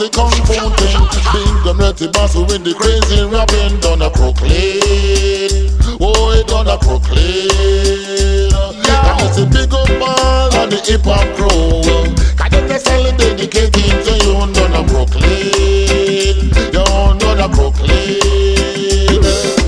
the kung fu thing. Big them dirty boss who win the crazy rapping. Done a Brooklyn, oh it done a Brooklyn. And it's a big up ball on the hip hop crew. Cause them they sell it dedicated to you. Done a Brooklyn, you done a Brooklyn.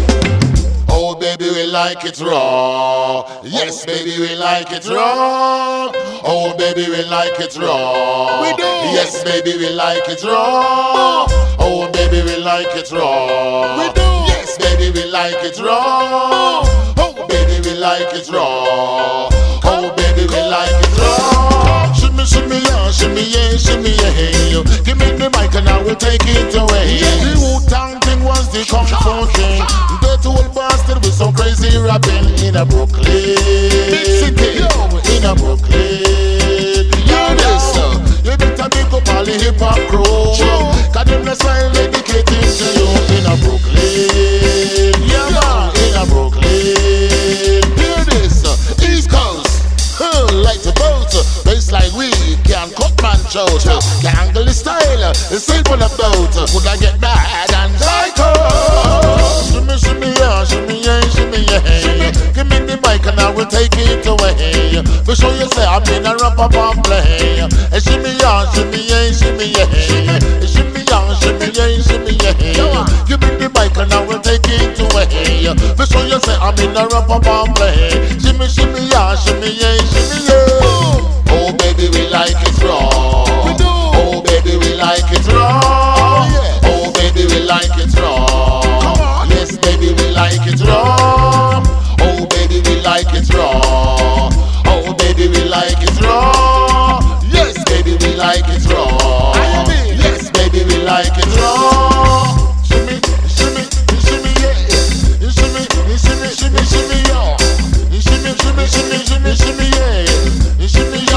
Oh baby we like it raw. Yes baby we like it raw. Oh baby we like it raw. We do. Yes baby we like it raw. Oh baby we like it raw. We do. Yes baby we like it raw. Oh baby we like it raw. Oh baby we like it raw. Shimmy shimmy yeah, shimmy yeah. Give me the mic and I will take it away. The Wu-Tang thing was the kung fu thing. Dirty old bastard with some crazy rapping in a Brooklyn. Big city. In a Brooklyn. Yeah, this you better pick up all the hip hop crew. Cause them the style dedicated to you in a Brooklyn. Yeah man, in a Brooklyn. Hear this, East Coast. Like the boat, bass like we can cut man shout. Gangle the style, safe on the boat. Would I get bad and psycho? Shimmy, shimmy, yeah, shimmy, yeah, shimmy, yeah. Give me the mic and I will take it away. For sure you say I'm in a rap up and play. Shimmy, yeah, shimmy, yeah, shimmy, yeah. Shimmy, yeah, shimmy, yeah, shimmy, yeah. Give me the mic and I will take it away. For sure you say I'm in a rap up and play. Shimmy, shimmy, yeah, shimmy, yeah, shimmy, yeah. Oh baby we like it raw. We do. Oh baby we like it raw. Oh, yeah. Oh baby we like it raw. Come on. Yes baby we like it raw. Oh baby we like it raw. Oh baby we like it raw. Yes baby we like it raw. Yes baby we like it raw. Shimmy, shimmy, shimmy, yeah. Shimmy, shimmy, shimmy, shimmy, yeah. Shimmy, shimmy, shimmy, shimmy, shimmy, yeah. Shimmy,